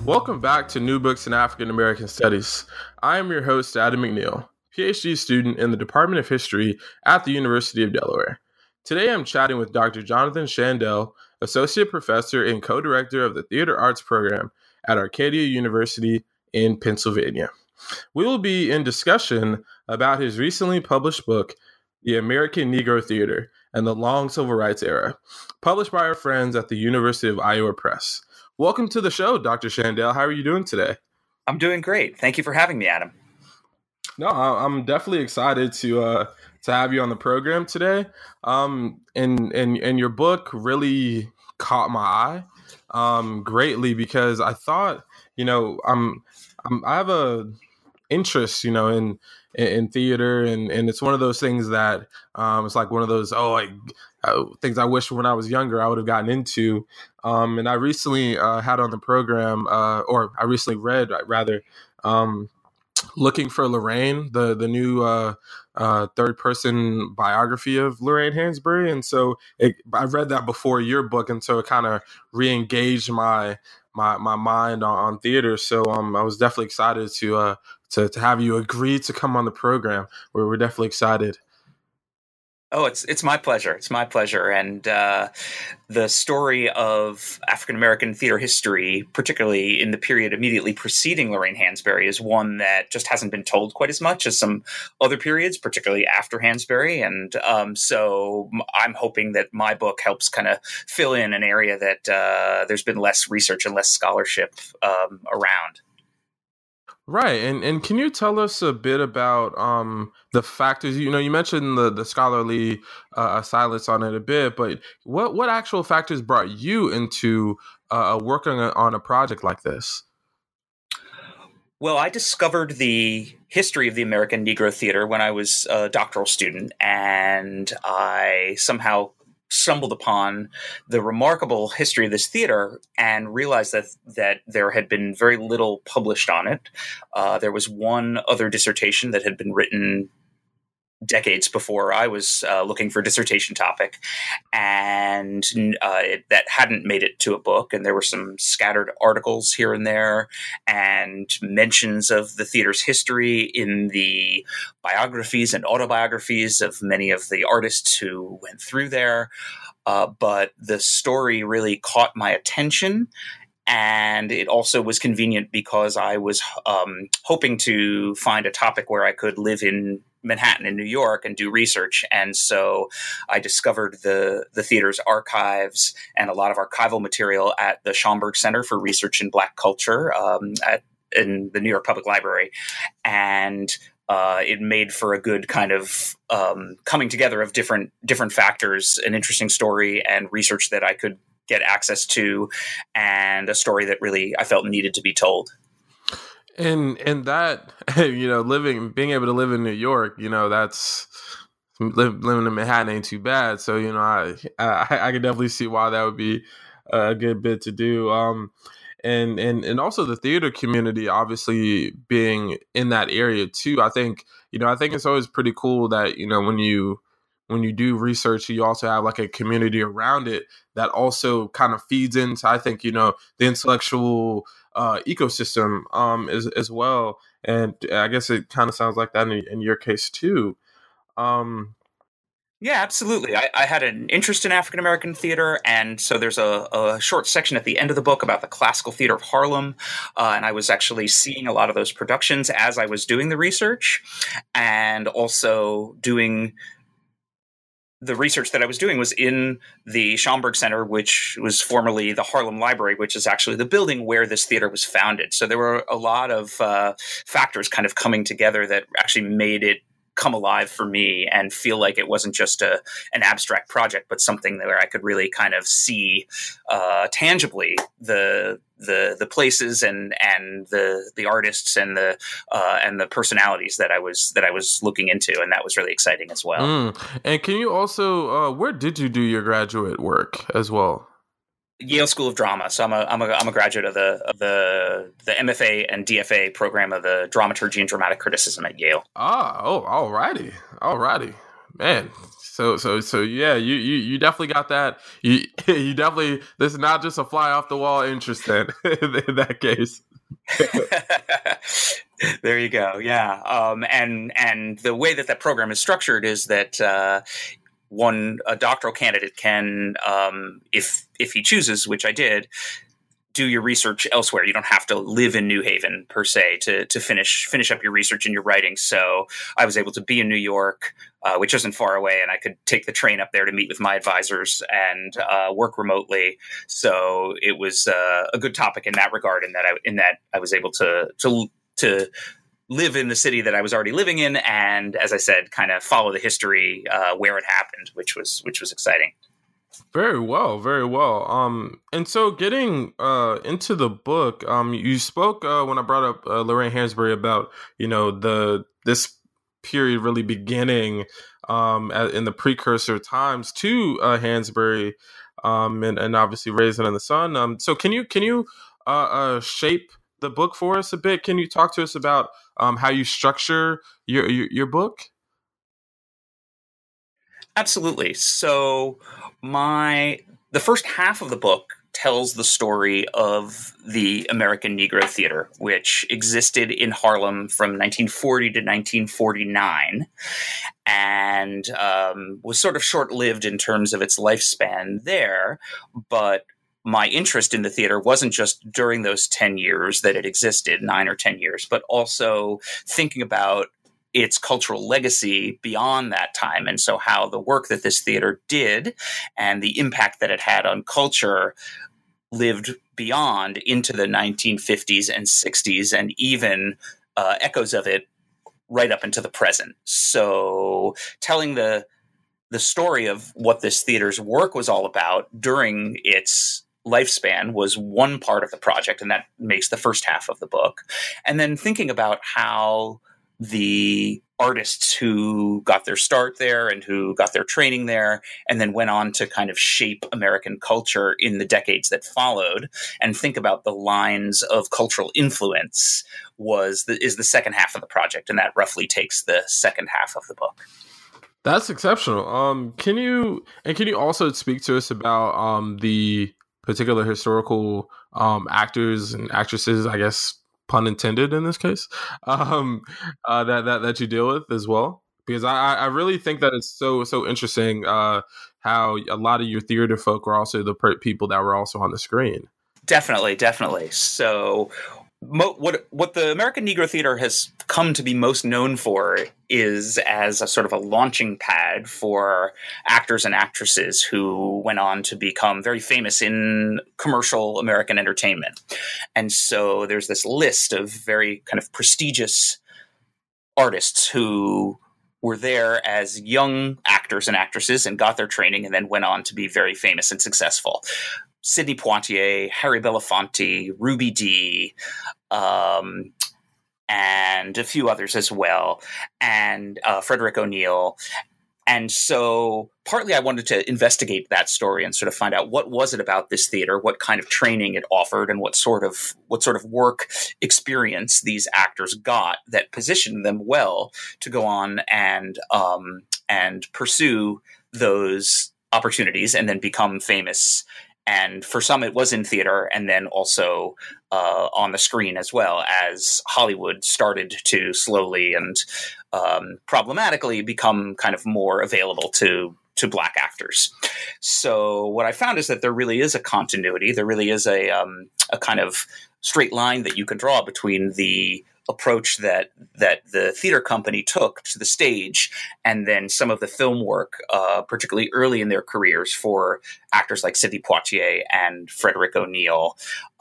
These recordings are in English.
Welcome back to New Books in African American Studies. I am your host, Adam McNeil, PhD student in the Department of History at the University of Delaware. Today I'm chatting with Dr. Jonathan Shandell, Associate Professor and Co-Director of the Theater Arts Program at Arcadia University in Pennsylvania. We will be in discussion about his recently published book, The American Negro Theater and the Long Civil Rights Era, published by our friends at the University of Iowa Press. Welcome to the show, Dr. Shandell. How are you doing today? I'm doing great. Thank you for having me, Adam. No, I'm definitely excited to have you on the program today. And your book really caught my eye greatly because I thought, I have a interest, in theater, and it's one of those things that it's like one of those things I wish when I was younger I would have gotten into. And I recently had on the program, or I recently read rather, Looking for Lorraine, the new third person biography of Lorraine Hansberry, and so I read that before your book, and so it kind of re-engaged my mind on theater. So I was definitely excited to have you agree to come on the program. We're definitely excited. Oh, it's my pleasure. It's my pleasure. And the story of African American theater history, particularly in the period immediately preceding Lorraine Hansberry, is one that just hasn't been told quite as much as some other periods, particularly after Hansberry. And so I'm hoping that my book helps kind of fill in an area that there's been less research and less scholarship around. Right, and can you tell us a bit about the factors? You mentioned the scholarly silence on it a bit, but what actual factors brought you into working on a project like this? Well, I discovered the history of the American Negro Theater when I was a doctoral student, and I somehow stumbled upon the remarkable history of this theater and realized that there had been very little published on it. There was one other dissertation that had been written decades before I was looking for a dissertation topic, and that hadn't made it to a book. And there were some scattered articles here and there and mentions of the theater's history in the biographies and autobiographies of many of the artists who went through there. But the story really caught my attention. And it also was convenient because I was hoping to find a topic where I could live in Manhattan in New York and do research. And so I discovered the theater's archives and a lot of archival material at the Schomburg Center for Research in Black Culture in the New York Public Library. And it made for a good kind of coming together of different factors, an interesting story and research that I could get access to, and a story that really I felt needed to be told. And that, being able to live in New York, that's living in Manhattan ain't too bad. So, I could definitely see why that would be a good bit to do. And also the theater community, obviously being in that area too. I think it's always pretty cool that, when you do research, you also have like a community around it that also kind of feeds into, I think, the intellectual ecosystem as well. And I guess it kind of sounds like that in your case too. Yeah, absolutely. I had an interest in African American theater, and so there's a short section at the end of the book about the Classical Theater of Harlem, and I was actually seeing a lot of those productions as I was doing the research, and also doing the research that I was doing was in the Schomburg Center, which was formerly the Harlem Library, which is actually the building where this theater was founded. So there were a lot of factors kind of coming together that actually made it come alive for me and feel like it wasn't just an abstract project, but something where I could really kind of see tangibly the places and the artists and the personalities that I was looking into, and that was really exciting as well. And can you also where did you do your graduate work as well? Yale School of Drama. So I'm a graduate of the MFA and DFA program of the Dramaturgy and Dramatic Criticism at Yale. Alrighty, man. So yeah, you definitely got that. You definitely, this is not just a fly off the wall interest in that case. There you go. Yeah. And the way that program is structured is that a doctoral candidate can, if he chooses, which I did, do your research elsewhere. You don't have to live in New Haven per se to finish up your research and your writing. So I was able to be in New York, which isn't far away, and I could take the train up there to meet with my advisors and work remotely. So it was a good topic in that regard. In that I was able to live in the city that I was already living in, and as I said, kind of follow the history where it happened, which was exciting. Very well, very well. And so getting into the book, you spoke when I brought up Lorraine Hansberry about this period really beginning in the precursor times to Hansberry, and obviously Raisin in the Sun. So can you shape the book for us a bit? Can you talk to us about how you structure your book? Absolutely. So the first half of the book tells the story of the American Negro Theater, which existed in Harlem from 1940 to 1949 and was sort of short-lived in terms of its lifespan there. But my interest in the theater wasn't just during those 10 years that it existed, 9 or 10 years, but also thinking about its cultural legacy beyond that time. And so how the work that this theater did and the impact that it had on culture lived beyond into the 1950s and 60s, and even echoes of it right up into the present. So telling the story of what this theater's work was all about during its lifespan was one part of the project, and that makes the first half of the book. And then thinking about how the artists who got their start there and who got their training there and then went on to kind of shape American culture in the decades that followed, and think about the lines of cultural influence is the second half of the project, and that roughly takes the second half of the book. That's exceptional. Can you also speak to us about the particular historical actors and actresses, I guess, pun intended in this case, that you deal with as well? Because I really think that it's so interesting how a lot of your theater folk are also the people that were also on the screen. Definitely. So what the American Negro Theater has come to be most known for is as a sort of a launching pad for actors and actresses who went on to become very famous in commercial American entertainment. And so there's this list of very kind of prestigious artists who were there as young actors and actresses and got their training and then went on to be very famous and successful. Sidney Poitier, Harry Belafonte, Ruby Dee, and a few others as well, and Frederick O'Neill. And so partly I wanted to investigate that story and sort of find out what was it about this theater, what kind of training it offered, and what sort of work experience these actors got that positioned them well to go on and pursue those opportunities and then become famous. And for some, it was in theater and then also on the screen as well, as Hollywood started to slowly and problematically become kind of more available to Black actors. So what I found is that there really is a continuity. There really is a kind of straight line that you can draw between the approach that the theater company took to the stage and then some of the film work, particularly early in their careers for actors like Sidney Poitier and Frederick O'Neill.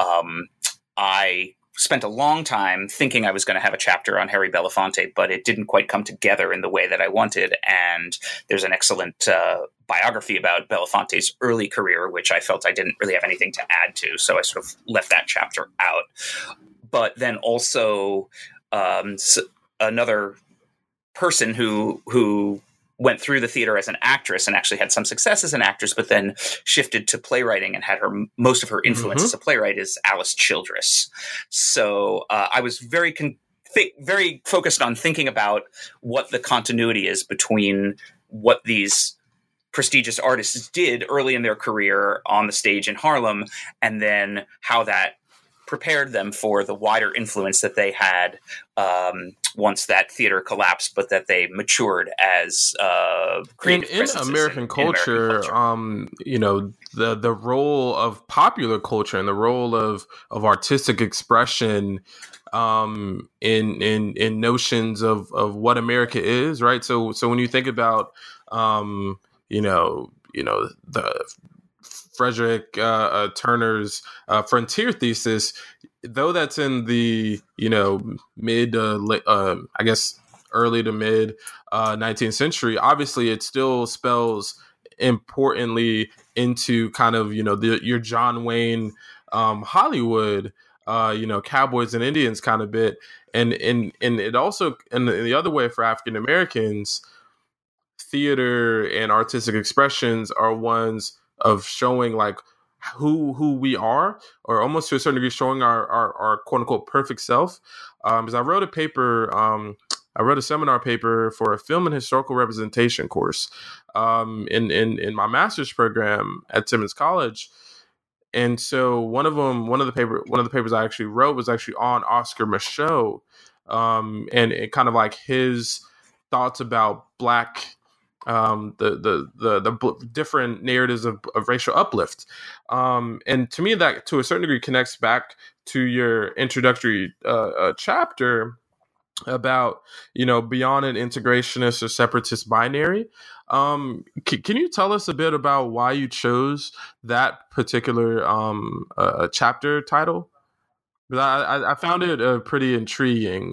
I spent a long time thinking I was going to have a chapter on Harry Belafonte, but it didn't quite come together in the way that I wanted. And there's an excellent biography about Belafonte's early career, which I felt I didn't really have anything to add to. So I sort of left that chapter out. But then also another person who went through the theater as an actress and actually had some success as an actress, but then shifted to playwriting and had most of her influence as a playwright is Alice Childress. So I was very focused on thinking about what the continuity is between what these prestigious artists did early in their career on the stage in Harlem, and then how that prepared them for the wider influence that they had once that theater collapsed, but that they matured as creative in presences American culture. The role of popular culture and the role of artistic expression in notions of what America is, right? So when you think about the Frederick Turner's frontier thesis, though that's in the mid I guess early to mid 19th century, obviously it still spells importantly into kind of your John Wayne Hollywood cowboys and Indians kind of bit, and it also, and the other way for African Americans, theater and artistic expressions are ones of showing like who we are, or almost to a certain degree showing our quote unquote perfect self. Because I wrote a seminar paper for a film and historical representation course in my master's program at Timmons College. And so one of the papers I actually wrote was actually on Oscar Micheaux, and it kind of like his thoughts about Black, the different narratives of racial uplift, and to me that to a certain degree connects back to your introductory chapter about beyond an integrationist or separatist binary. Can you tell us a bit about why you chose that particular chapter title? Because I found it pretty intriguing.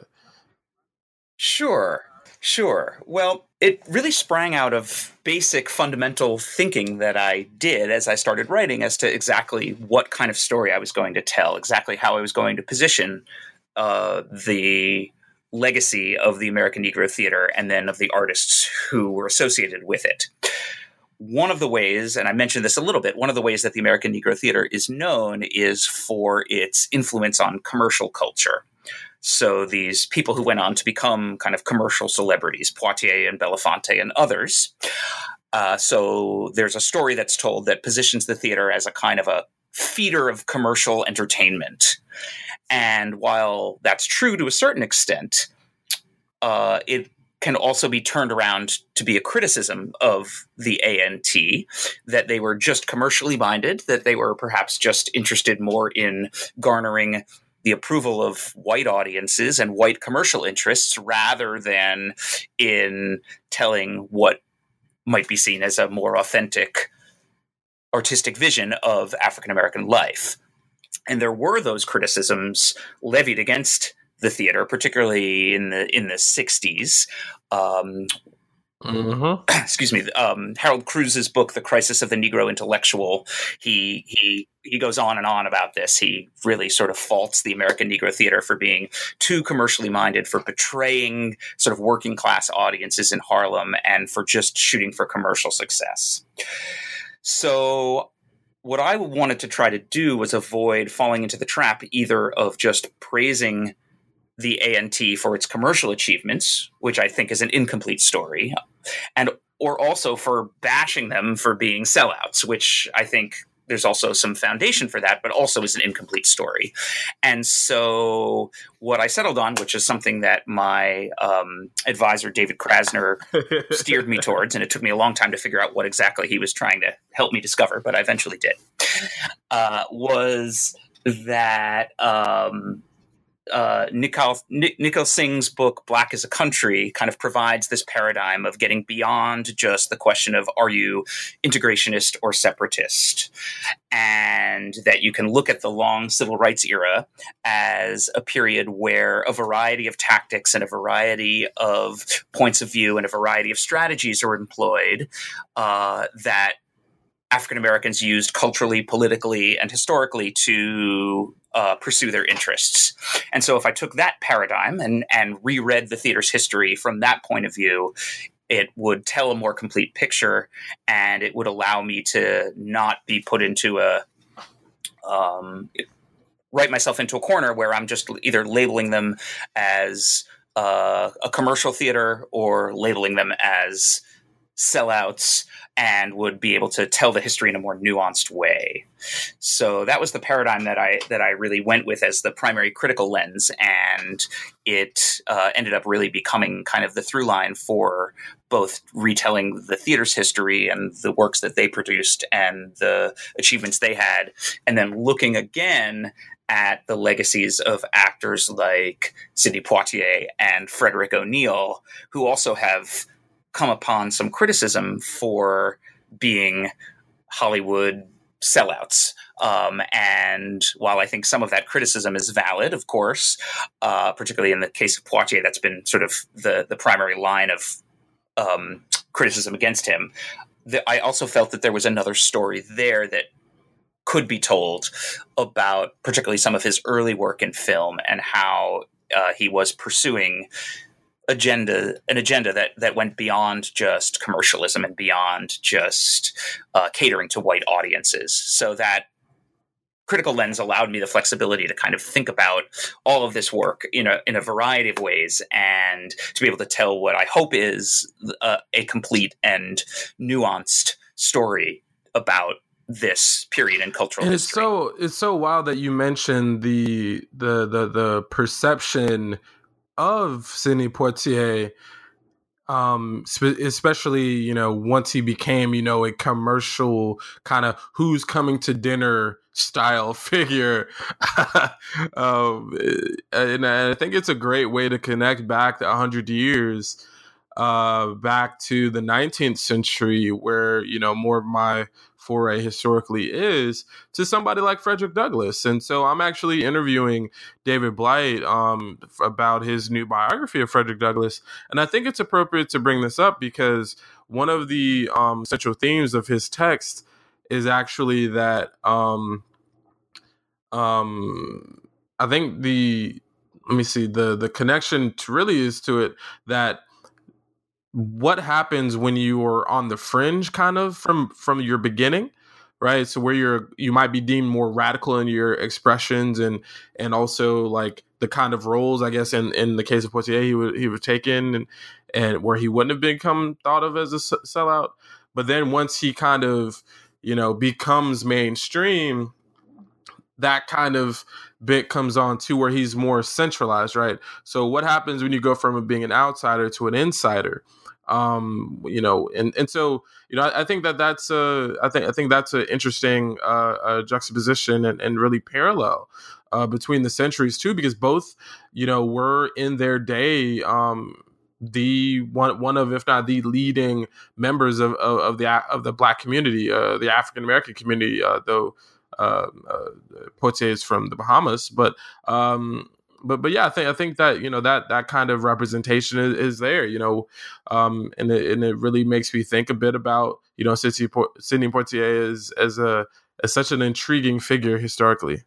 Sure. Well, it really sprang out of basic fundamental thinking that I did as I started writing as to exactly what kind of story I was going to tell, exactly how I was going to position the legacy of the American Negro Theater and then of the artists who were associated with it. One of the ways, and I mentioned this a little bit, one of the ways that the American Negro Theater is known is for its influence on commercial culture. So these people who went on to become kind of commercial celebrities, Poitier and Belafonte and others. So there's a story that's told that positions the theater as a kind of a feeder of commercial entertainment. And while that's true to a certain extent, it can also be turned around to be a criticism of the ANT, that they were just commercially minded, that they were perhaps just interested more in garnering the approval of white audiences and white commercial interests rather than in telling what might be seen as a more authentic artistic vision of African American life. And there were those criticisms levied against the theater, particularly in the 60s. Excuse me. Harold Cruz's book, The Crisis of the Negro Intellectual, he goes on and on about this. He really sort of faults the American Negro Theater for being too commercially minded, for betraying sort of working class audiences in Harlem, and for just shooting for commercial success. So what I wanted to try to do was avoid falling into the trap either of just praising the ANT for its commercial achievements, which I think is an incomplete story, or also for bashing them for being sellouts, which I think there's also some foundation for that, but also is an incomplete story. And so what I settled on, which is something that my advisor, David Krasner, steered me towards, and it took me a long time to figure out what exactly he was trying to help me discover, but I eventually did, was that Nikhil Singh's book, Black as a Country, kind of provides this paradigm of getting beyond just the question of are you integrationist or separatist, and that you can look at the long civil rights era as a period where a variety of tactics and a variety of points of view and a variety of strategies are employed that African Americans used culturally, politically, and historically to pursue their interests. And so if I took that paradigm and reread the theater's history from that point of view, it would tell a more complete picture, and it would allow me to not be put into write myself into a corner where I'm just either labeling them as a commercial theater or labeling them as sellouts, and would be able to tell the history in a more nuanced way. So that was the paradigm that I really went with as the primary critical lens, and it ended up really becoming kind of the through line for both retelling the theater's history and the works that they produced and the achievements they had, and then looking again at the legacies of actors like Sidney Poitier and Frederick O'Neill, who also have come upon some criticism for being Hollywood sellouts. And while I think some of that criticism is valid, of course, particularly in the case of Poitier, that's been sort of the primary line of criticism against him, I also felt that there was another story there that could be told about particularly some of his early work in film and how he was pursuing an agenda that went beyond just commercialism and beyond just catering to white audiences. So that critical lens allowed me the flexibility to kind of think about all of this work in a variety of ways, and to be able to tell what I hope is a complete and nuanced story about this period in cultural history. It's so wild that you mentioned the perception of Sidney Poitier, especially once he became a commercial kind of who's coming to dinner style figure. And I think it's a great way to connect back 100 years back to the 19th century, where more of my foray historically is to somebody like Frederick Douglass. And so I'm actually interviewing David Blight about his new biography of Frederick Douglass. And I think it's appropriate to bring this up because one of the central themes of his text is actually that I think the connection really is to it, that what happens when you are on the fringe kind of from your beginning, right? So where you might be deemed more radical in your expressions and also like the kind of roles, I guess, in the case of Poitier, he would take in and where he wouldn't have become thought of as a sellout. But then once he kind of, becomes mainstream, that kind of bit comes on too, where he's more centralized, right? So what happens when you go from being an outsider to an insider? And so I think that's I think that's an interesting juxtaposition and really parallel between the centuries too, because both were in their day the one of, if not the leading members of the Black community, the African American community, though Poitier is from the Bahamas, but yeah, I think that that kind of representation is there, and it really makes me think a bit about Sidney Poitier as such an intriguing figure historically.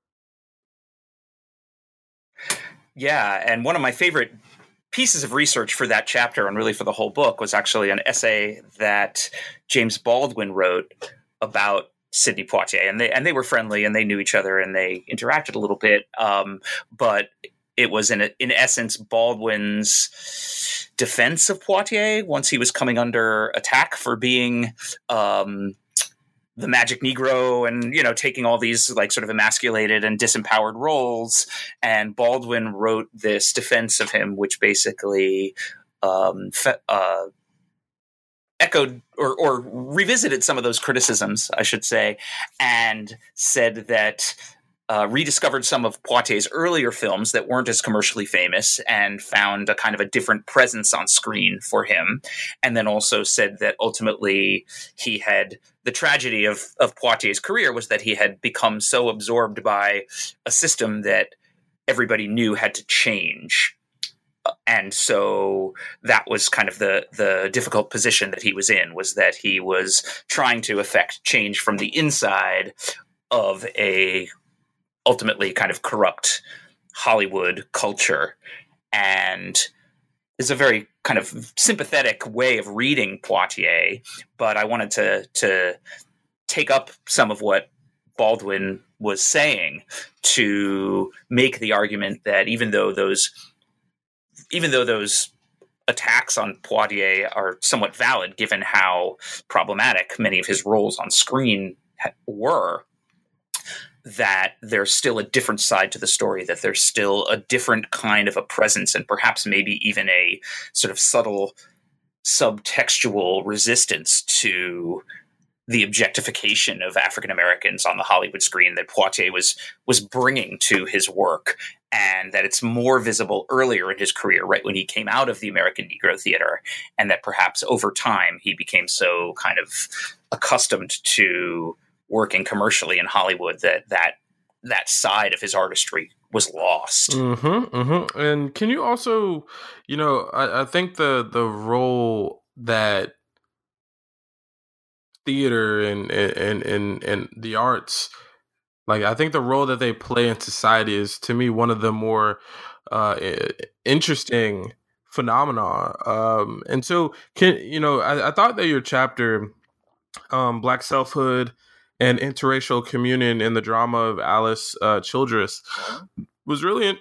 Yeah, and one of my favorite pieces of research for that chapter, and really for the whole book, was actually an essay that James Baldwin wrote about Sidney Poitier, and they were friendly and they knew each other and they interacted a little bit. But it was in essence Baldwin's defense of Poitier once he was coming under attack for being the magic Negro and taking all these like sort of emasculated and disempowered roles. And Baldwin wrote this defense of him, which basically echoed or revisited some of those criticisms, I should say, and said that rediscovered some of Poitier's earlier films that weren't as commercially famous and found a kind of a different presence on screen for him. And then also said that ultimately the tragedy of Poitier's career was that he had become so absorbed by a system that everybody knew had to change. And so that was kind of the difficult position that he was in, was that he was trying to effect change from the inside of a ultimately kind of corrupt Hollywood culture. And it's a very kind of sympathetic way of reading Poitier, but I wanted to take up some of what Baldwin was saying to make the argument that even though those attacks on Poitier are somewhat valid, given how problematic many of his roles on screen were, that there's still a different side to the story, that there's still a different kind of a presence, and perhaps maybe even a sort of subtle subtextual resistance to the objectification of African Americans on the Hollywood screen that Poitier was bringing to his work, and that it's more visible earlier in his career, right when he came out of the American Negro Theater, and that perhaps over time he became so kind of accustomed to working commercially in Hollywood that side of his artistry was lost. Mm-hmm, mm-hmm. And can you also, I think the role that theater and the arts, like, I think the role that they play in society is, to me, one of the more interesting phenomena. And so, I thought that your chapter, Black Selfhood and Interracial Communion in the Drama of Alice Childress, was really,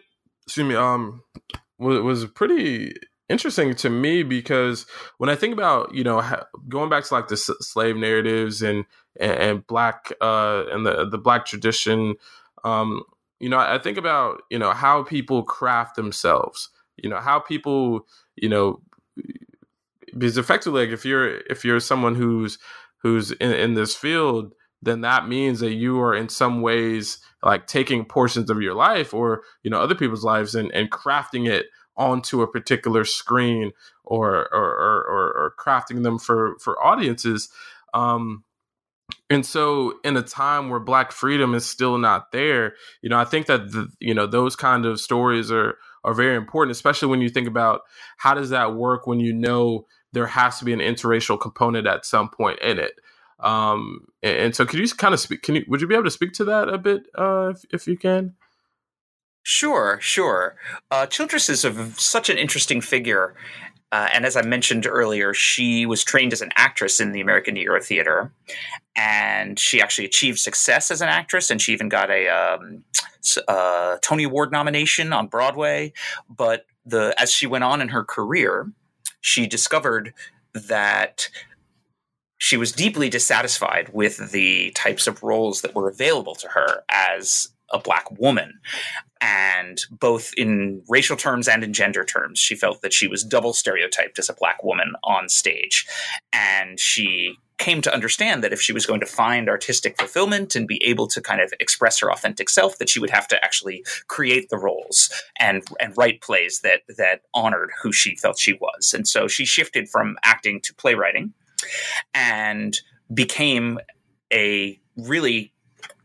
was pretty interesting to me, because when I think about, going back to like the slave narratives and Black and the Black tradition, I think about, how people craft themselves, how people, because effectively, like, if you're someone who's in this field, then that means that you are in some ways like taking portions of your life or, other people's lives and crafting it onto a particular screen or crafting them for audiences. And so in a time where Black freedom is still not there, I think that, those kind of stories are very important, especially when you think about how does that work when there has to be an interracial component at some point in it. And so could you kind of speak, would you be able to speak to that a bit, if you can? Sure. Childress is such an interesting figure. And as I mentioned earlier, she was trained as an actress in the American Negro Theater, and she actually achieved success as an actress, and she even got a Tony Award nomination on Broadway. But as she went on in her career, she discovered that she was deeply dissatisfied with the types of roles that were available to her as a Black woman. And both in racial terms and in gender terms, she felt that she was double stereotyped as a Black woman on stage. And she came to understand that if she was going to find artistic fulfillment and be able to kind of express her authentic self, that she would have to actually create the roles and write plays that honored who she felt she was. And so she shifted from acting to playwriting and became a really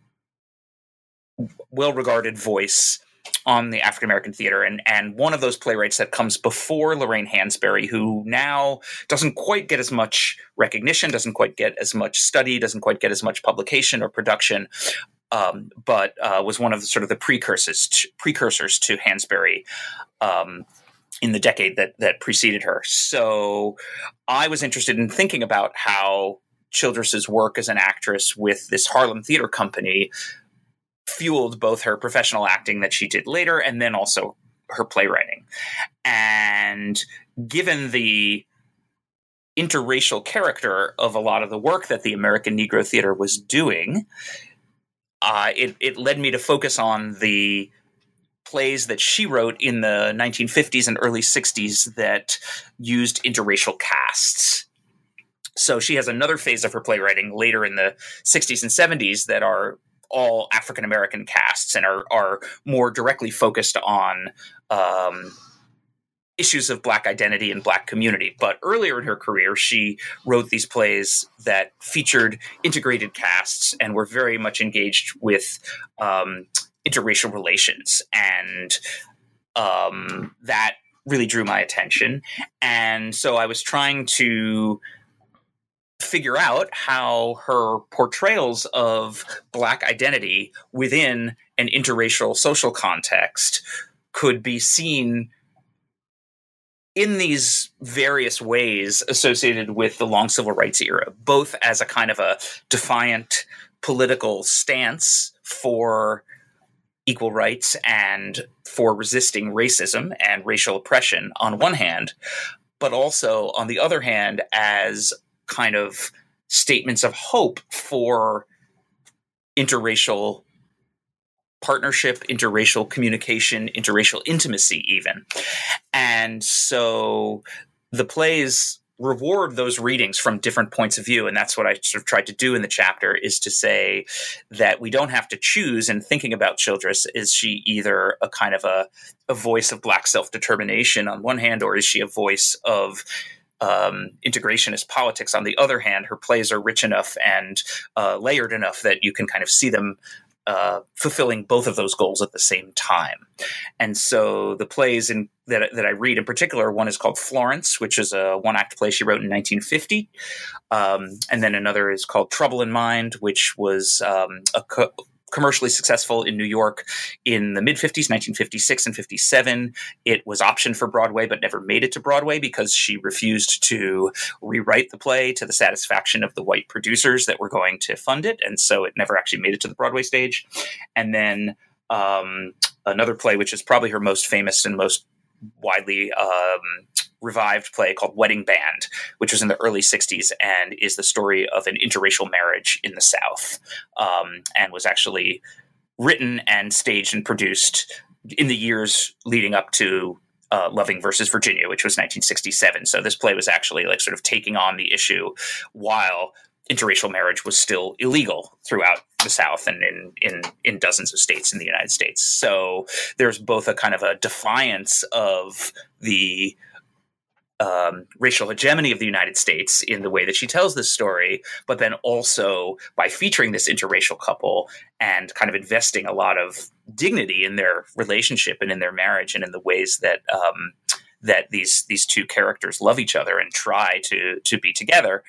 well-regarded voice on the African American theater, and one of those playwrights that comes before Lorraine Hansberry, who now doesn't quite get as much recognition, doesn't quite get as much study, doesn't quite get as much publication or production, but was one of the sort of the precursors to Hansberry in the decade that preceded her. So I was interested in thinking about how Childress's work as an actress with this Harlem Theater Company fueled both her professional acting that she did later and then also her playwriting. And given the interracial character of a lot of the work that the American Negro Theater was doing, it led me to focus on the plays that she wrote in the 1950s and early 60s that used interracial casts. So she has another phase of her playwriting later in the 60s and 70s that are all African-American casts and are more directly focused on issues of Black identity and Black community. But earlier in her career, she wrote these plays that featured integrated casts and were very much engaged with interracial relations. And that really drew my attention. And so I was trying to figure out how her portrayals of Black identity within an interracial social context could be seen in these various ways associated with the long civil rights era, both as a kind of a defiant political stance for equal rights and for resisting racism and racial oppression on one hand, but also, on the other hand, as kind of statements of hope for interracial partnership, interracial communication, interracial intimacy, even. And so the plays reward those readings from different points of view. And that's what I sort of tried to do in the chapter, is to say that we don't have to choose in thinking about Childress. Is she either a kind of a voice of Black self-determination on one hand, or is she a voice of integrationist politics on the other hand? Her plays are rich enough and layered enough that you can kind of see them fulfilling both of those goals at the same time. And so the plays that I read in particular, one is called Florence, which is a one-act play she wrote in 1950. And then another is called Trouble in Mind, which was commercially successful in New York in the mid-50s, 1956 and 57. It was optioned for Broadway, but never made it to Broadway because she refused to rewrite the play to the satisfaction of the white producers that were going to fund it. And so it never actually made it to the Broadway stage. And then another play, which is probably her most famous and most widely revived play, called Wedding Band, which was in the early 60s and is the story of an interracial marriage in the South, and was actually written and staged and produced in the years leading up to Loving versus Virginia, which was 1967. So this play was actually like sort of taking on the issue while interracial marriage was still illegal throughout the South and in dozens of states in the United States. So there's both a kind of a defiance of the racial hegemony of the United States in the way that she tells this story, but then also by featuring this interracial couple and kind of investing a lot of dignity in their relationship and in their marriage and in the ways that that these two characters love each other and try to be together.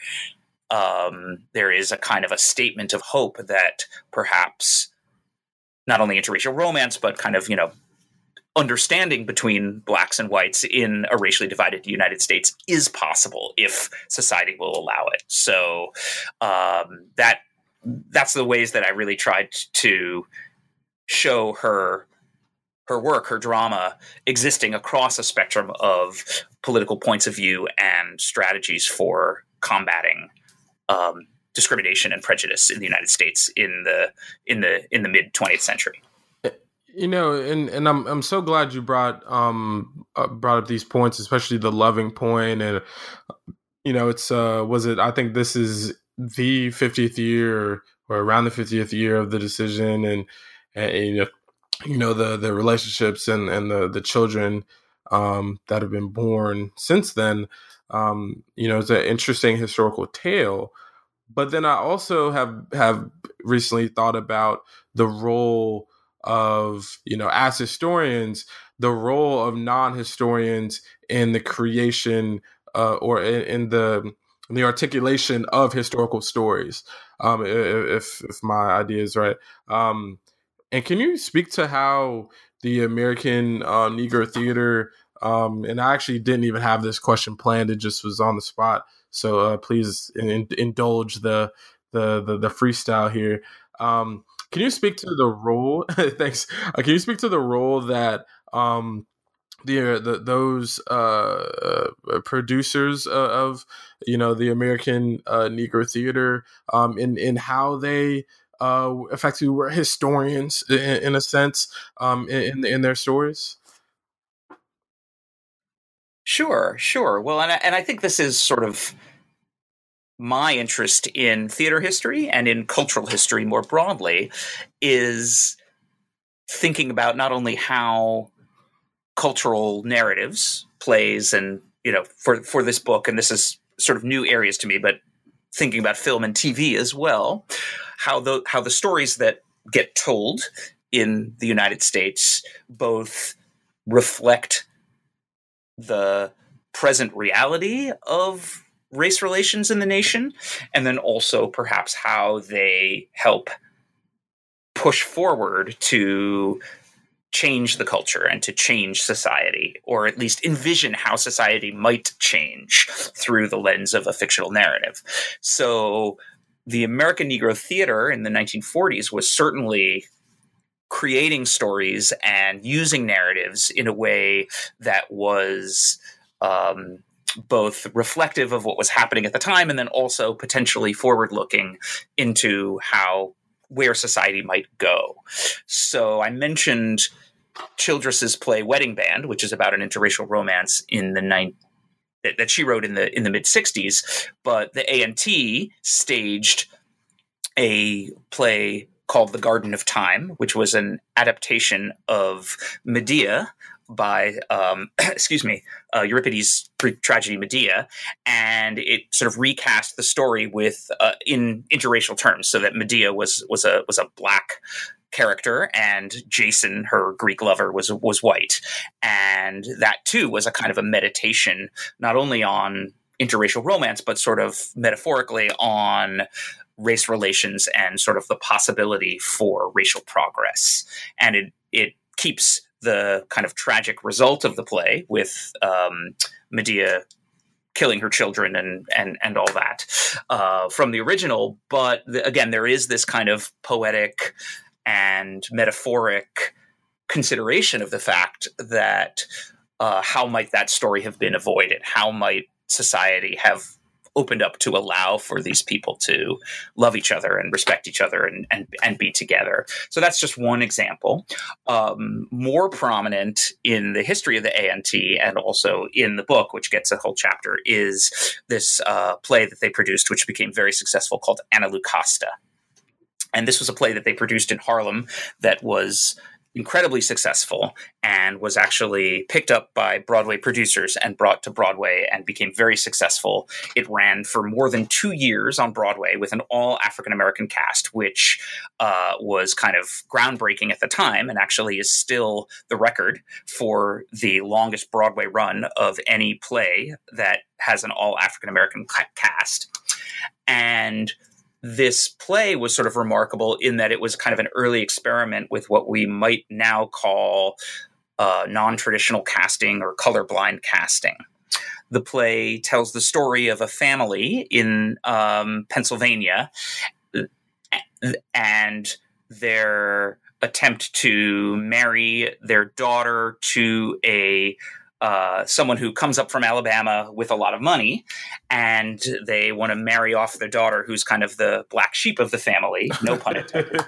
There is a kind of a statement of hope that perhaps not only interracial romance, but kind of, understanding between blacks and whites in a racially divided United States is possible if society will allow it. So that's the ways that I really tried to show her work, her drama, existing across a spectrum of political points of view and strategies for combating discrimination and prejudice in the United States in the mid 20th century. And I'm so glad you brought up these points, especially the loving point. And it's I think this is the 50th year or around the 50th year of the decision, and the relationships and the children that have been born since then. It's an interesting historical tale. But then I also have recently thought about the role of, as historians, the role of non-historians in the creation or in the articulation of historical stories, if my idea is right. And can you speak to how the American Negro Theater, and I actually didn't even have this question planned, it just was on the spot. So please indulge the freestyle here. Can you speak to the role? Thanks. Can you speak to the role that those producers of the American Negro Theater in how they effectively were historians in a sense in their stories? Sure. Well, and I think this is sort of my interest in theater history and in cultural history more broadly, is thinking about not only how cultural narratives, plays, and for this book, and this is sort of new areas to me, but thinking about film and TV as well, how the stories that get told in the United States both reflect the present reality of race relations in the nation, and then also perhaps how they help push forward to change the culture and to change society, or at least envision how society might change through the lens of a fictional narrative. So the American Negro Theater in the 1940s was certainly creating stories and using narratives in a way that was both reflective of what was happening at the time and then also potentially forward-looking into where society might go. So I mentioned Childress's play Wedding Band, which is about an interracial romance that she wrote in the mid-60s, but the A&T staged a play called The Garden of Time, which was an adaptation of Medea by Euripides' Greek tragedy Medea, and it sort of recast the story with in interracial terms, so that Medea was a black character and Jason, her Greek lover, was white, and that too was a kind of a meditation not only on interracial romance but sort of metaphorically on race relations and sort of the possibility for racial progress. And it keeps the kind of tragic result of the play with Medea killing her children and all that from the original. But again, there is this kind of poetic and metaphoric consideration of the fact that how might that story have been avoided? How might society have opened up to allow for these people to love each other and respect each other and be together? So that's just one example. More prominent in the history of the A&T and also in the book, which gets a whole chapter, is this play that they produced, which became very successful, called Anna Lucasta. And this was a play that they produced in Harlem that was incredibly successful and was actually picked up by Broadway producers and brought to Broadway and became very successful. It ran for more than 2 years on Broadway with an all African-American cast, which was kind of groundbreaking at the time and actually is still the record for the longest Broadway run of any play that has an all African-American cast. And this play was sort of remarkable in that it was kind of an early experiment with what we might now call non-traditional casting or colorblind casting. The play tells the story of a family in Pennsylvania and their attempt to marry their daughter to someone who comes up from Alabama with a lot of money, and they want to marry off their daughter, who's kind of the black sheep of the family, no pun intended.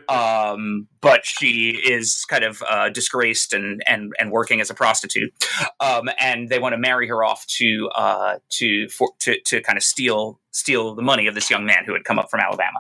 But she is kind of disgraced and working as a prostitute, and they want to marry her off to kind of steal the money of this young man who had come up from Alabama.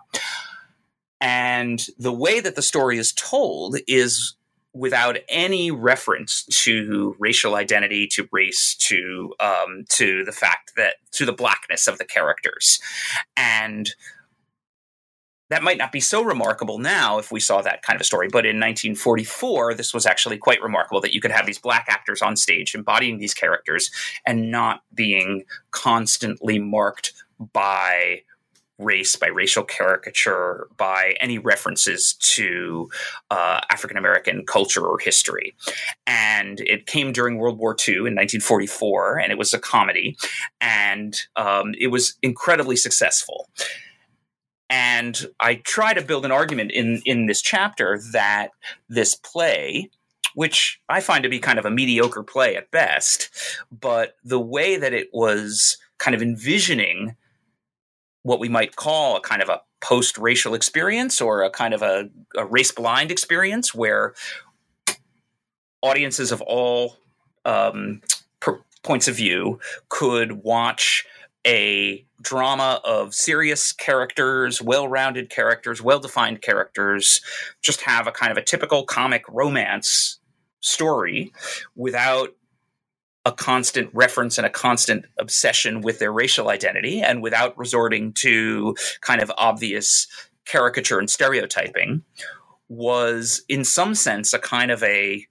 And the way that the story is told is without any reference to racial identity, to race, to the fact that to the blackness of the characters. And that might not be so remarkable now if we saw that kind of a story, but in 1944, this was actually quite remarkable that you could have these black actors on stage embodying these characters and not being constantly marked by race, by racial caricature, by any references to African-American culture or history. And it came during World War II in 1944, and it was a comedy, and it was incredibly successful. And I try to build an argument in this chapter that this play, which I find to be kind of a mediocre play at best, but the way that it was kind of envisioning what we might call a kind of a post-racial experience or a kind of a race-blind experience where audiences of all points of view could watch a drama of serious characters, well-rounded characters, well-defined characters, just have a kind of a typical comic romance story without a constant reference and a constant obsession with their racial identity and without resorting to kind of obvious caricature and stereotyping, was in some sense a kind of a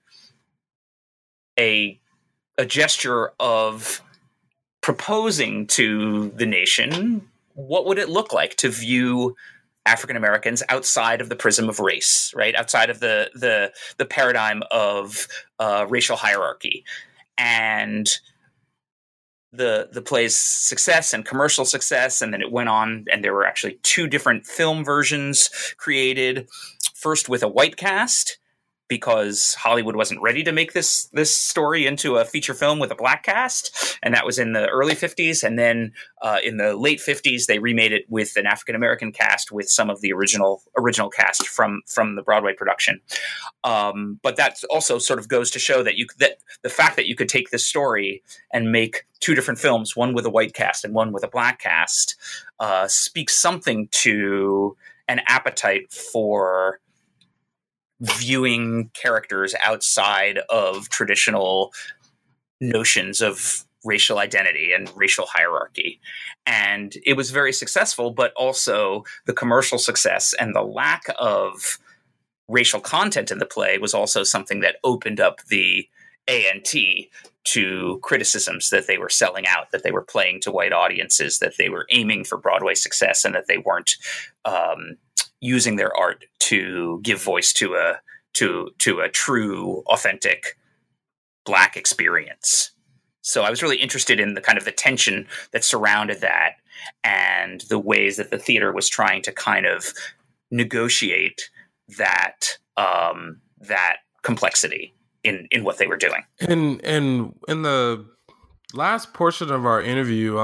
gesture of proposing to the nation what would it look like to view African Americans outside of the prism of race, right? Outside of the paradigm of racial hierarchy. And the play's success and commercial success, and then it went on, and there were actually 2 different film versions created, first with a white cast because Hollywood wasn't ready to make this story into a feature film with a black cast, and that was in the early 50s. And then in the late 50s, they remade it with an African American cast with some of the original cast from the Broadway production. But that also sort of goes to show that that the fact that you could take this story and make two different films, one with a white cast and one with a black cast, speaks something to an appetite for viewing characters outside of traditional notions of racial identity and racial hierarchy. And it was very successful, but also the commercial success and the lack of racial content in the play was also something that opened up the A&T to criticisms that they were selling out, that they were playing to white audiences, that they were aiming for Broadway success, and that they weren't using their art to give voice to a true, authentic Black experience. So I was really interested in the kind of the tension that surrounded that and the ways that the theater was trying to kind of negotiate that that complexity in what they were doing. And in the last portion of our interview,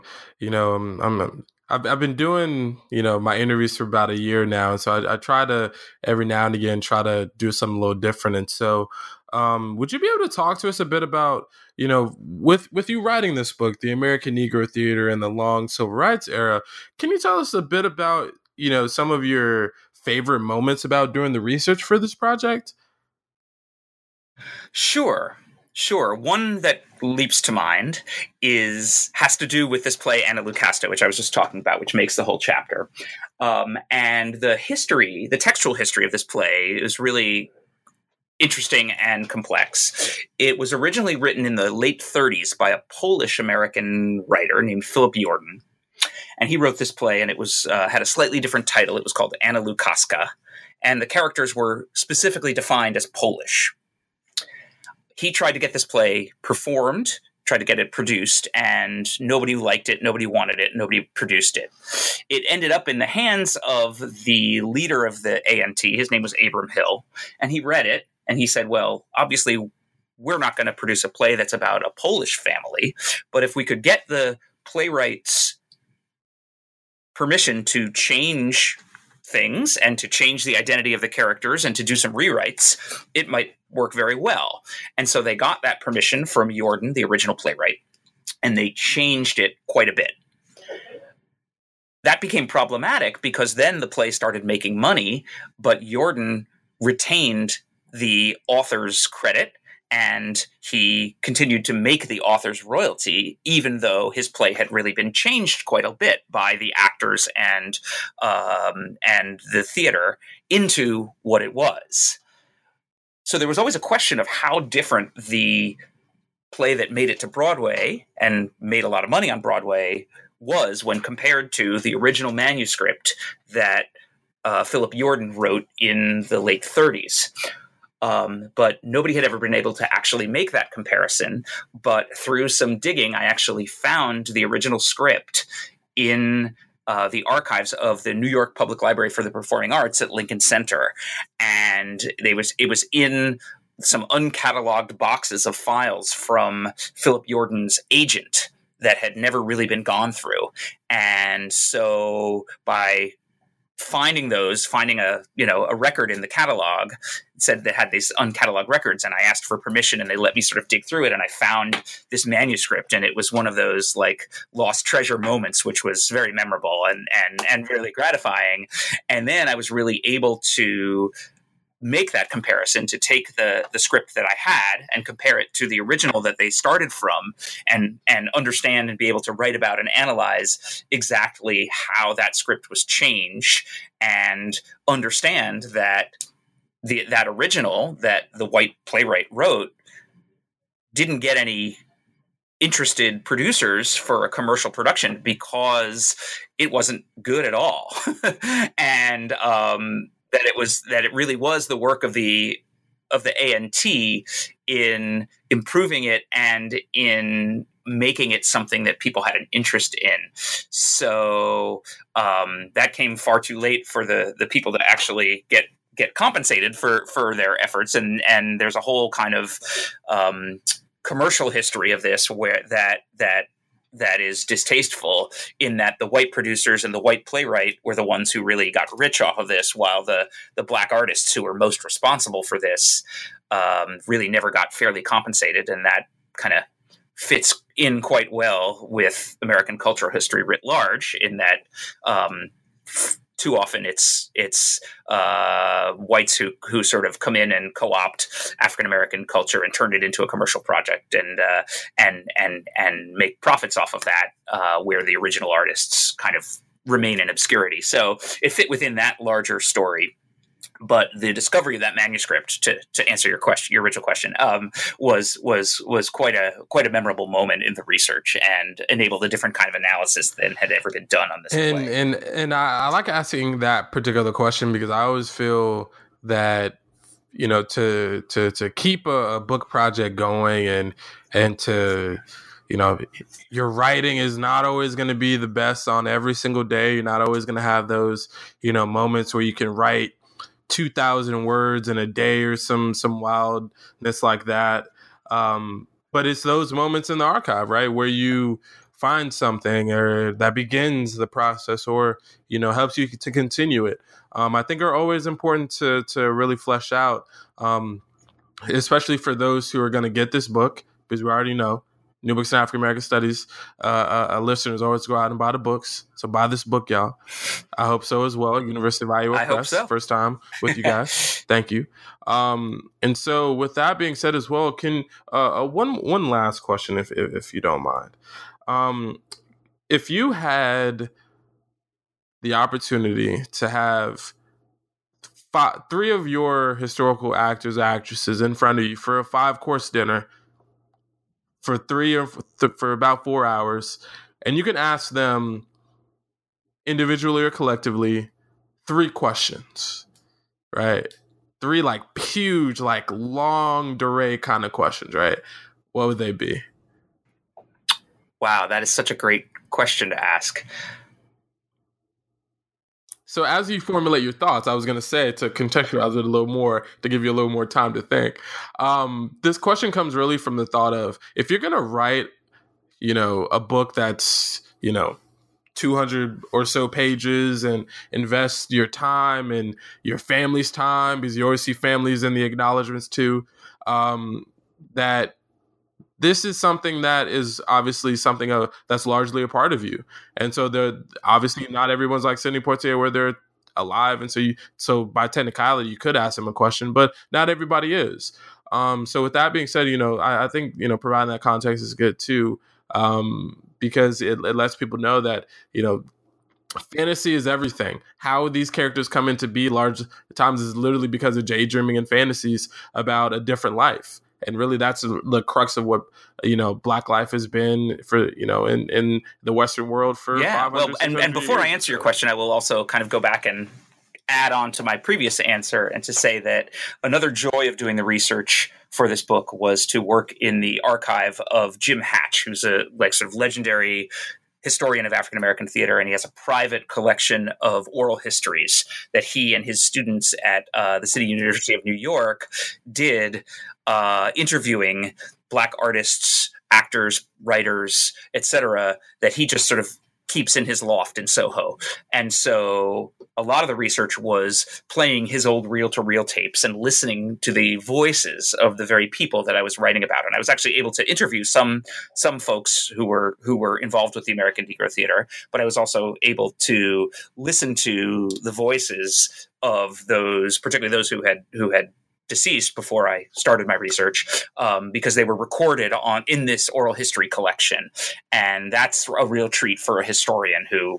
I've been doing, my interviews for about a year now. And so I try to every now and again try to do something a little different. And so would you be able to talk to us a bit about, with you writing this book, The American Negro Theater and the Long Civil Rights Era, can you tell us a bit about, some of your favorite moments about doing the research for this project? Sure. One that leaps to mind has to do with this play Anna Lucasta, which I was just talking about, which makes the whole chapter. And the textual history of this play is really interesting and complex. It was originally written in the late 30s by a Polish-American writer named Philip Jordan. And he wrote this play, and it was had a slightly different title. It was called Anna Lukaska, and the characters were specifically defined as Polish. He tried to get this play performed, tried to get it produced, and nobody liked it, nobody wanted it, nobody produced it. It ended up in the hands of the leader of the A&T. His name was Abram Hill, and he read it, and he said, well, obviously, we're not going to produce a play that's about a Polish family, but if we could get the playwright's permission to change things and to change the identity of the characters and to do some rewrites, it might work very well. And so they got that permission from Jordan, the original playwright, and they changed it quite a bit. That became problematic because then the play started making money, but Jordan retained the author's credit and he continued to make the author's royalty, even though his play had really been changed quite a bit by the actors and the theater into what it was. So there was always a question of how different the play that made it to Broadway and made a lot of money on Broadway was when compared to the original manuscript that Philip Jordan wrote in the late 30s. But nobody had ever been able to actually make that comparison. But through some digging, I actually found the original script in the archives of the New York Public Library for the Performing Arts at Lincoln Center. And it was in some uncatalogued boxes of files from Philip Jordan's agent that had never really been gone through. And so by finding a record in the catalog, said that had these uncatalogued records, and I asked for permission and they let me sort of dig through it, and I found this manuscript, and it was one of those like lost treasure moments, which was very memorable and really gratifying. And then I was really able to make that comparison, to take the script that I had and compare it to the original that they started from, and understand and be able to write about and analyze exactly how that script was changed, and understand that that original that the white playwright wrote didn't get any interested producers for a commercial production because it wasn't good at all. And that it really was the work of the A&T in improving it and in making it something that people had an interest in. So that came far too late for the people to actually get get compensated for their efforts, and there's a whole kind of commercial history of this where that is distasteful, in that the white producers and the white playwright were the ones who really got rich off of this, while the black artists who were most responsible for this really never got fairly compensated. And that kind of fits in quite well with American cultural history writ large, in that too often it's whites who sort of come in and co-opt African American culture and turn it into a commercial project, and make profits off of that, where the original artists kind of remain in obscurity. So it fit within that larger story. But the discovery of that manuscript, to answer your original question, was quite a memorable moment in the research, and enabled a different kind of analysis than had ever been done on this play. And I like asking that particular question, because I always feel that, you know, to keep a book project going, and to, you know, your writing is not always going to be the best on every single day. You're not always going to have those, you know, moments where you can write 2,000 words in a day or some wildness like that. But it's those moments in the archive, right, where you find something or that begins the process, or, you know, helps you to continue it. I think are always important to really flesh out, especially for those who are going to get this book, because we already know New Books in African American Studies listeners always go out and buy the books. So buy this book, y'all. I hope so as well. University of Iowa I Press. hope so. First time with you guys. Thank you. And so with that being said as well, can one last question, if you don't mind. If you had the opportunity to have three of your historical actors, actresses in front of you for a 5-course dinner, for about 4 hours, and you can ask them individually or collectively 3 questions, right? 3 like huge, like long durée kind of questions, right? What would they be? Wow, that is such a great question to ask. So as you formulate your thoughts, I was going to say, to contextualize it a little more, to give you a little more time to think. This question comes really from the thought of, if you're going to write, you know, a book that's, you know, 200 or so pages, and invest your time and your family's time, because you always see families in the acknowledgments too, that this is something that is obviously something that's largely a part of you. And so obviously not everyone's like Sidney Poitier where they're alive. And so by technicality, you could ask them a question, but not everybody is. So with that being said, you know, I think, you know, providing that context is good too, because it lets people know that, you know, fantasy is everything. How these characters come into be large times is literally because of daydreaming and fantasies about a different life. And really, that's the crux of what, you know, Black life has been for, you know, in the Western world for 500, well, and before I answer your question, I will also kind of go back and add on to my previous answer, and to say that another joy of doing the research for this book was to work in the archive of Jim Hatch, who's a sort of legendary historian of African American theater, and he has a private collection of oral histories that he and his students at the City University of New York did, interviewing Black artists, actors, writers, etc., that he just sort of keeps in his loft in Soho. And so a lot of the research was playing his old reel-to-reel tapes and listening to the voices of the very people that I was writing about. And I was actually able to interview some folks who were involved with the American Negro Theater, but I was also able to listen to the voices of those, particularly those who had deceased before I started my research, because they were recorded in this oral history collection. And that's a real treat for a historian who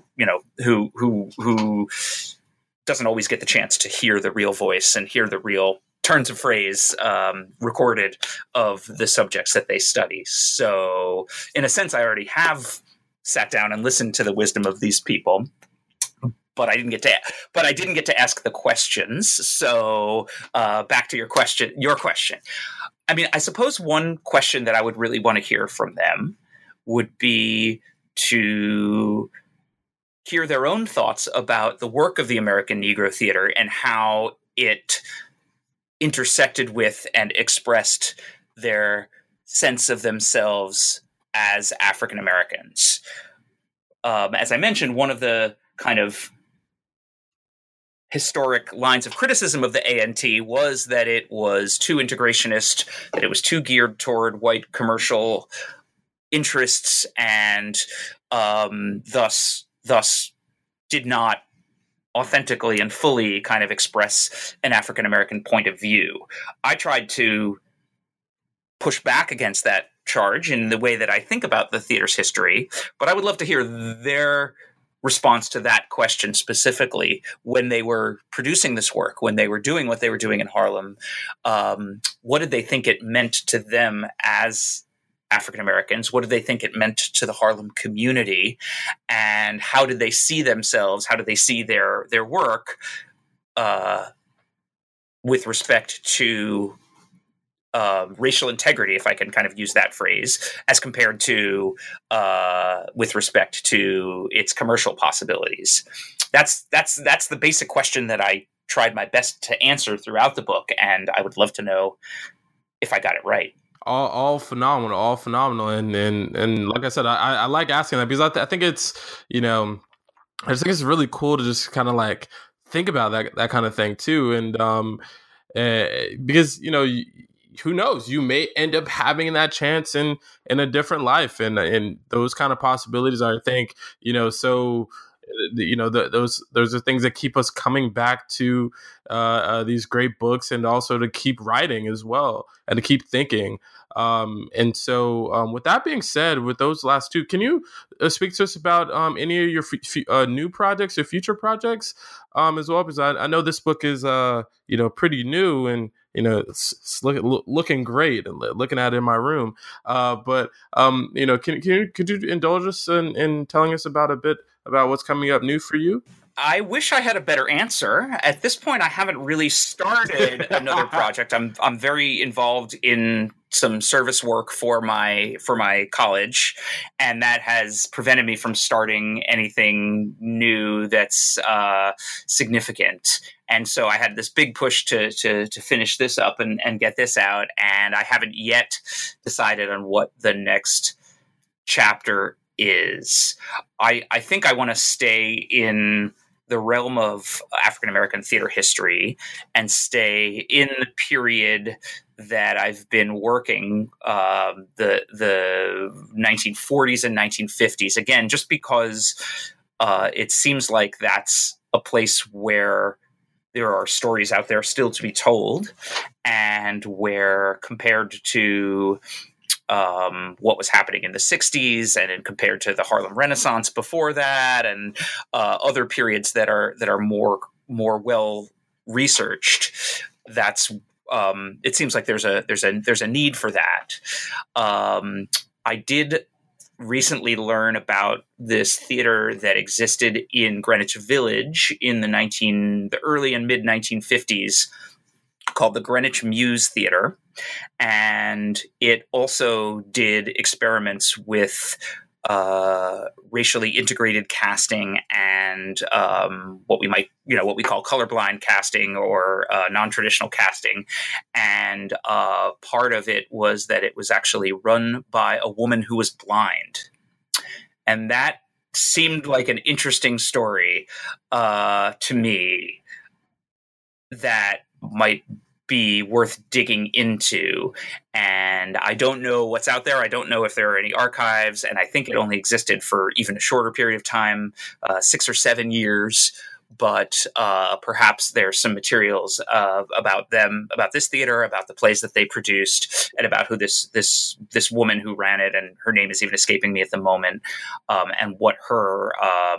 doesn't always get the chance to hear the real voice and hear the real turns of phrase recorded of the subjects that they study. So in a sense, I already have sat down and listened to the wisdom of these people. But I didn't get to ask the questions. So back to your question. I mean, I suppose one question that I would really want to hear from them would be to hear their own thoughts about the work of the American Negro Theater and how it intersected with and expressed their sense of themselves as African Americans. As I mentioned, one of the kind of historic lines of criticism of the ANT was that it was too integrationist, that it was too geared toward white commercial interests, and thus did not authentically and fully kind of express an African American point of view. I tried to push back against that charge in the way that I think about the theater's history, but I would love to hear their response to that question specifically when they were producing this work, when they were doing what they were doing in Harlem. What did they think it meant to them as African Americans? What did they think it meant to the Harlem community? And how did they see themselves? How did they see their work with respect to racial integrity, if I can kind of use that phrase, as compared to with respect to its commercial possibilities? That's the basic question that I tried my best to answer throughout the book, and I would love to know if I got it right. All phenomenal, and like I said, I like asking that because I think it's, I just think it's really cool to just kind of like think about that kind of thing too, and because who knows, you may end up having that chance in a different life, and those kind of possibilities are, I think, so. Those are things that keep us coming back to these great books, and also to keep writing as well, and to keep thinking. And so, with that being said, with those last two, can you speak to us about any of your new projects or future projects as well? Because I know this book is pretty new, and it's looking great, and looking at it in my room. But could you indulge us in telling us about a bit about what's coming up new for you? I wish I had a better answer. At this point, I haven't really started another project. I'm very involved in some service work for my college, and that has prevented me from starting anything new that's significant. And so I had this big push to finish this up and get this out, and I haven't yet decided on what the next chapter is. I think I want to stay in the realm of African American theater history and stay in the period that I've been working, the 1940s and 1950s. Again, just because it seems like that's a place where there are stories out there still to be told, and where, compared to what was happening in the 60s, and compared to the Harlem Renaissance before that, and other periods that are more well researched, that's it seems like there's a need for that. I did recently learn about this theater that existed in Greenwich Village in the early and mid 1950s, called the Greenwich Muse Theater. And it also did experiments with racially integrated casting, and what we call colorblind casting, or non-traditional casting. And part of it was that it was actually run by a woman who was blind. And that seemed like an interesting story to me that might be worth digging into. And I don't know what's out there. I don't know if there are any archives, and I think it only existed for even a shorter period of time, 6 or 7 years. But perhaps there's some materials about this theater, about the plays that they produced, and about who this woman who ran it, and her name is even escaping me at the moment, and what her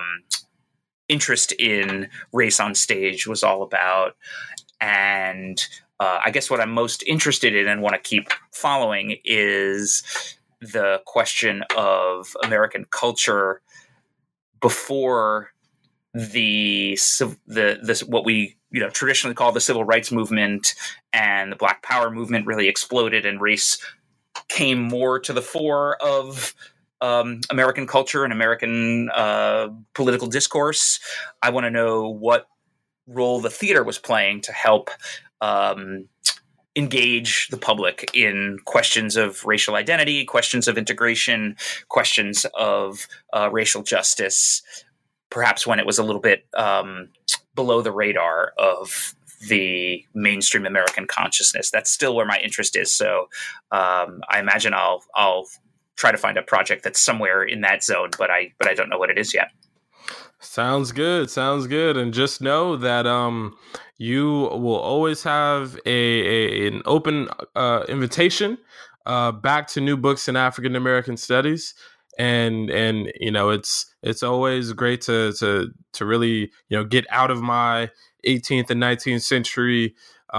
interest in race on stage was all about. And I guess what I'm most interested in and want to keep following is the question of American culture before the what we traditionally call the civil rights movement and the Black Power movement really exploded, and race came more to the fore of American culture and American political discourse. I want to know what role the theater was playing to help engage the public in questions of racial identity, questions of integration, questions of racial justice, perhaps when it was a little bit below the radar of the mainstream American consciousness. That's still where my interest is. So I imagine I'll try to find a project that's somewhere in that zone, but I don't know what it is yet. Sounds good. And just know that you will always have an open invitation back to New Books in African American Studies. And it's always great to really get out of my 18th and 19th century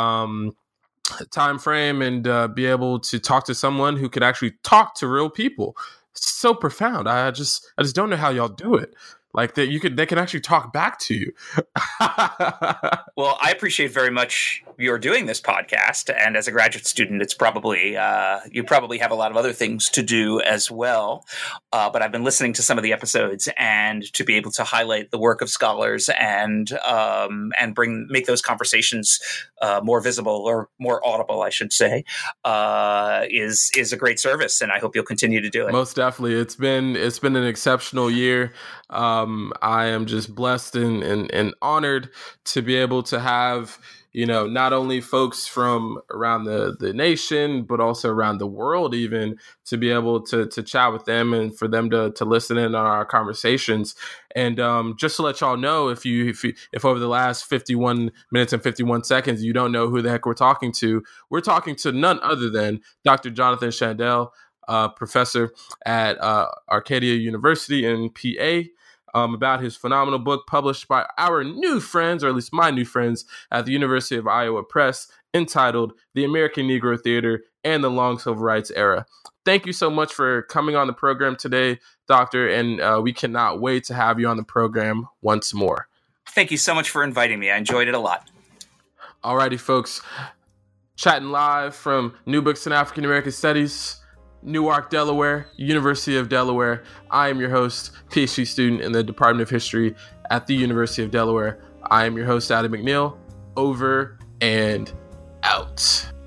time frame and be able to talk to someone who could actually talk to real people. It's so profound. I just don't know how y'all do it. Like that, they can actually talk back to you. Well, I appreciate very much you're doing this podcast, and as a graduate student, it's probably you probably have a lot of other things to do as well. But I've been listening to some of the episodes, and to be able to highlight the work of scholars and make those conversations more visible or more audible, I should say, is a great service, and I hope you'll continue to do it. Most definitely, it's been an exceptional year. I am just blessed and honored to be able to have, not only folks from around the nation, but also around the world, even to be able to chat with them and for them to listen in on our conversations. And just to let y'all know, if over the last 51 minutes and 51 seconds, you don't know who the heck we're talking to none other than Dr. Jonathan Shandell, professor at Arcadia University in PA. About his phenomenal book published by our new friends, or at least my new friends, at the University of Iowa Press, entitled The American Negro Theater and the Long Civil Rights Era. Thank you so much for coming on the program today, Doctor, and we cannot wait to have you on the program once more. Thank you so much for inviting me. I enjoyed it a lot. Alrighty, folks. Chatting live from New Books in African American Studies, Newark, Delaware, University of Delaware. I am your host, PhD student in the Department of History at the University of Delaware. I am your host, Adam McNeil. Over and out.